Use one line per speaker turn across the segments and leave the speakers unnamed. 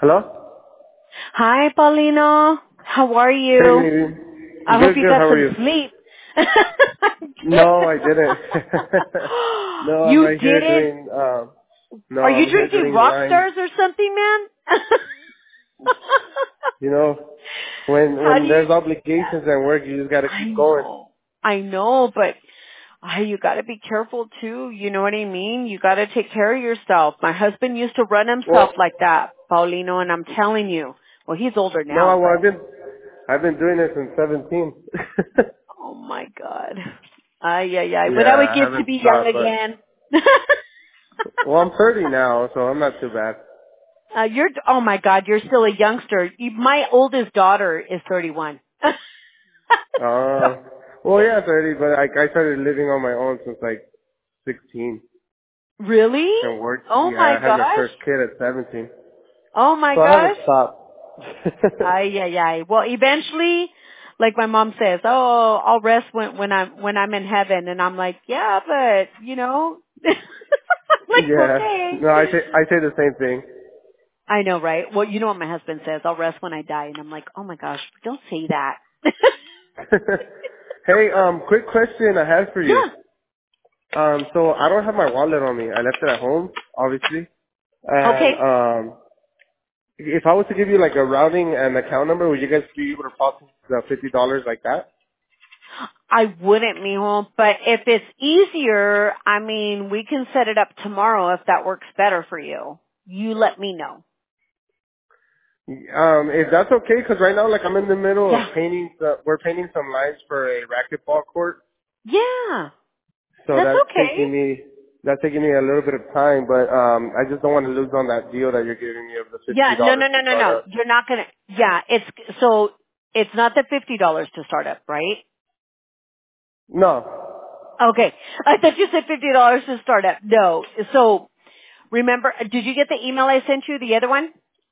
Hello?
Hi, Paulino. How are
Hey,
you?
baby.
I hope
Good,
you
good.
got
How are
some
you?
sleep.
No, I didn't. No, I'm
You
right here
didn't?
doing, no,
Are you
I'm here
drinking
doing
rock
lines.
stars or something, man?
You know,
How
when
do you?
there's obligations and work, you just gotta
I
keep going.
know. I know, but you got to be careful too. You know what I mean? You got to take care of yourself. My husband used to run himself
Well,
like that, Paulino, and I'm telling you. Well, he's older
no,
now, but
I've been doing it since 17.
oh my God. Ay, ay, ay. What I
Yeah,
would
I
give to
haven't
be young
stopped, but,
again.
well, I'm 30 now, so I'm not too bad.
Oh my God, you're still a youngster. My oldest daughter is 31.
Uh, well, yeah, 30, but I started living on my own since like 16
Really?
and worked.
Oh
Yeah,
my
I had my
gosh.
first kid at 17.
Oh my
So I haven't
gosh.
stopped.
Ay, ay, ay. Well, eventually, like my mom says, oh, I'll rest when I'm in heaven. And I'm like, yeah, but, like,
Yeah.
okay.
No, I say the same thing.
I know, right? Well, you know what my husband says, I'll rest when I die. And I'm like, oh my gosh, don't say that.
Hey, quick question I had for you.
Yeah.
So I don't have my wallet on me. I left it at home, obviously. And
Okay.
if I was to give you like a routing and account number, would you guys be able to process the $50 like that?
I wouldn't, mijo, but if it's easier, I mean, we can set it up tomorrow if that works better for you. You let me know.
If that's okay, because right now, like, I'm in the middle of
Yeah.
we're painting some lines for a racquetball court.
Yeah.
So
That's okay.
that's taking me a little bit of time, but I just don't want to lose on that deal that you're giving me of the
Yeah,
$50
no, no, no,
to
no,
start
no.
up.
You're not gonna, yeah, it's not the $50 to start up, right?
No,
Okay. I thought you said $50 to start up. No. So, remember, did you get the email I sent you, the other one?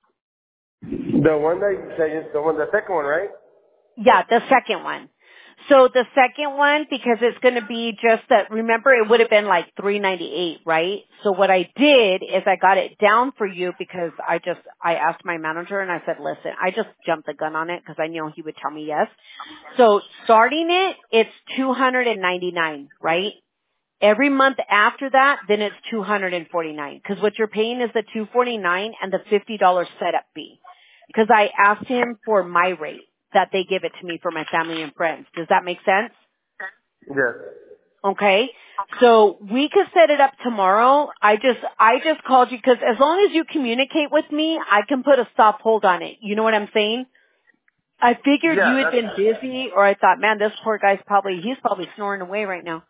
the second one, right?
Yeah, the second one. So the second one, because it's going to be just that, remember it would have been like $398, right? So what I did is I got it down for you because I asked my manager and I said, listen, I just jumped the gun on it because I knew he would tell me yes. So starting it's 299, right? Every month after that, then it's 249 because what you're paying is the 249 and the $50 setup fee. Because I asked him for my rate that they give it to me for my family and friends. Does that make sense?
Yes.
Okay. So we could set it up tomorrow. I just called you because as long as you communicate with me, I can put a stop hold on it. You know what I'm saying? I figured
Yeah,
you had been
that's.
busy, or I thought, man, this poor guy's he's probably snoring away right now.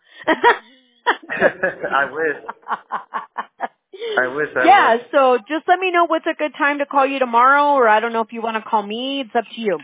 I wish. I wish. I wish.
Yeah, so just let me know what's a good time to call you tomorrow, or I don't know if you want to call me. It's up to you.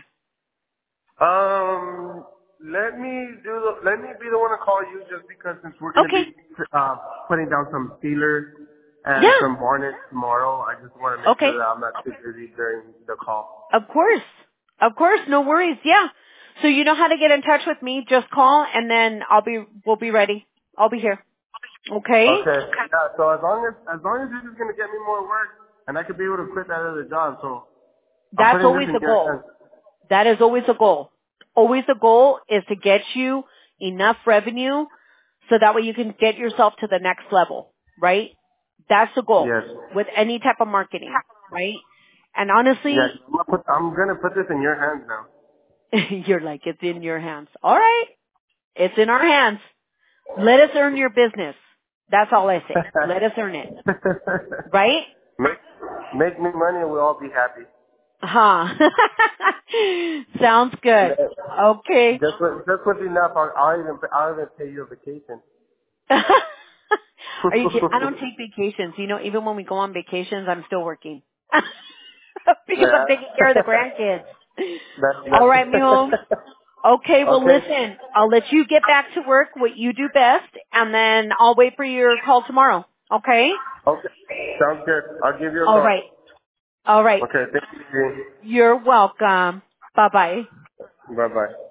Let me be the one to call you just because since we're going to
Okay.
be putting down some sealers and
Yeah.
some varnish tomorrow, I just want to make
Okay.
sure that I'm not too busy during the call.
Of course. Of course. No worries. Yeah. So you know how to get in touch with me. Just call and then we'll be ready. I'll be here. Okay?
Okay. Yeah. So as long as you're just going to get me more work and I could be able to quit that other job, so I'm
That's
putting this
always
in
the
your
goal.
hands.
That is always the goal. Always the goal is to get you enough revenue so that way you can get yourself to the next level, right? That's the goal
Yes.
with any type of marketing, right? And
Yes.
honestly,
I'm gonna put this in your hands now.
you're like, it's in your hands. All right. It's in our hands. Let us earn your business. That's all I say. Let us earn it. Right?
make, make me money and we'll all be happy.
Huh. Sounds good. Okay.
Just with enough, I'll even pay you a vacation.
Are you kidding? I don't take vacations. Even when we go on vacations, I'm still working. Because I'm
Yeah.
taking care of the grandkids. All right, mijo.
That's
Okay, well
okay.
listen, I'll let you get back to work, what you do best, and then I'll wait for your call tomorrow. Okay?
Okay. Sounds good. I'll give you a
All
call.
right. All right.
Okay. Thank you.
You're welcome. Bye bye.
Bye bye.